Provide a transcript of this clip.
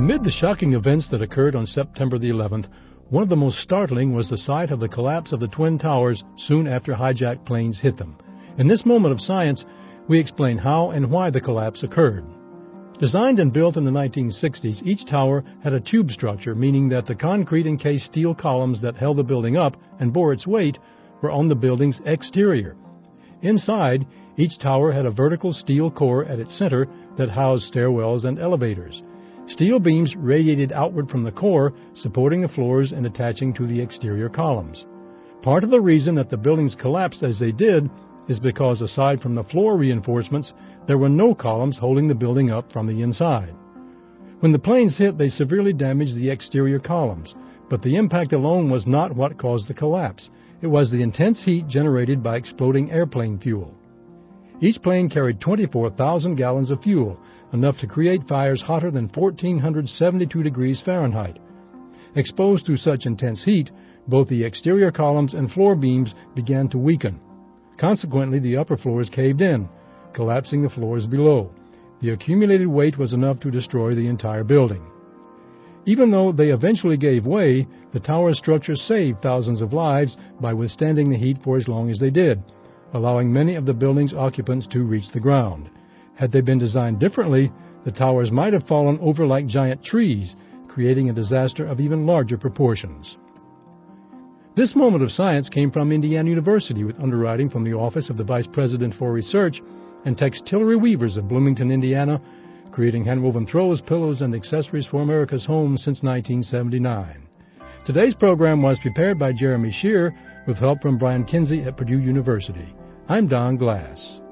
Amid the shocking events that occurred on September the 11th, one of the most startling was the sight of the collapse of the Twin Towers soon after hijacked planes hit them. In this moment of science, we explain how and why the collapse occurred. Designed and built in the 1960s, each tower had a tube structure, meaning that the concrete-encased steel columns that held the building up and bore its weight were on the building's exterior. Inside, each tower had a vertical steel core at its center that housed stairwells and elevators. Steel beams radiated outward from the core, supporting the floors and attaching to the exterior columns. Part of the reason that the buildings collapsed as they did is because, aside from the floor reinforcements, there were no columns holding the building up from the inside. When the planes hit, they severely damaged the exterior columns, but the impact alone was not what caused the collapse. It was the intense heat generated by exploding airplane fuel. Each plane carried 24,000 gallons of fuel, enough to create fires hotter than 1,472 degrees Fahrenheit. Exposed to such intense heat, both the exterior columns and floor beams began to weaken. Consequently, the upper floors caved in, collapsing the floors below. The accumulated weight was enough to destroy the entire building. Even though they eventually gave way, the tower's structure saved thousands of lives by withstanding the heat for as long as they did, allowing many of the building's occupants to reach the ground. Had they been designed differently, the towers might have fallen over like giant trees, creating a disaster of even larger proportions. This moment of science came from Indiana University, with underwriting from the Office of the Vice President for Research and textillery weavers of Bloomington, Indiana, creating handwoven throws, pillows, and accessories for America's homes since 1979. Today's program was prepared by Jeremy Shear with help from Brian Kinsey at Purdue University. I'm Don Glass.